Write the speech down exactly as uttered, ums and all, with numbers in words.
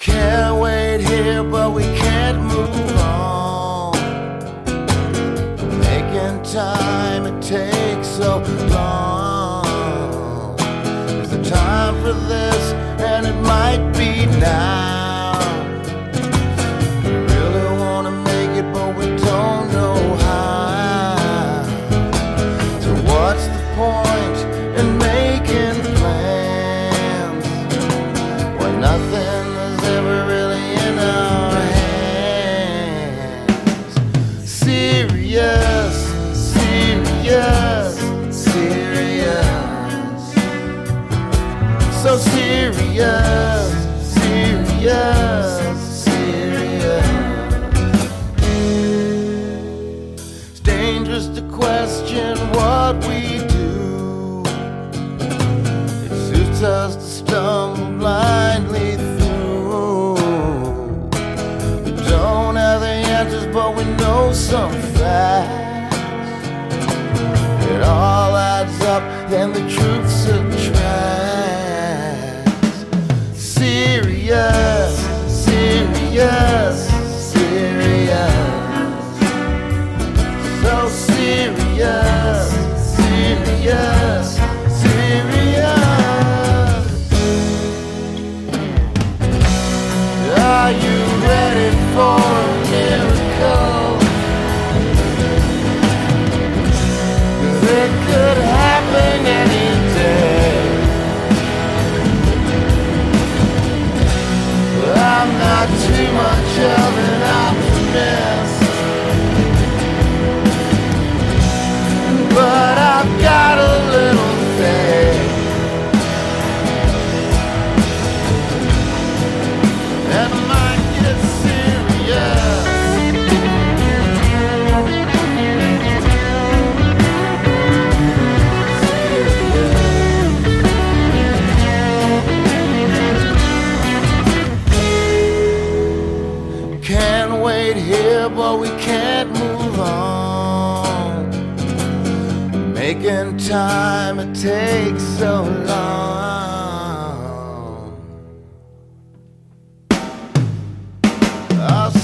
Can't wait here, but we can't move on. Making time, it takes so long. Is the time for this, and it might be now. We really wanna make it, but we don't know how. So what's the point in making plans when nothing is ever really in our hands? Serious, serious, serious. So serious, serious, serious. It's dangerous to question what we do. It suits us to stumble blindly through. We don't have the answers, but we know some facts. It all adds up, then the truth subtracts. Serious, serious, serious. So serious, serious, serious. Are you ready for a miracle? 'Cause it could happen any day. I'm not too much of an optimist, but I've got a little faith, and I might get serious. Can't wait here, but we can't move on. Making time, it takes so long. I'll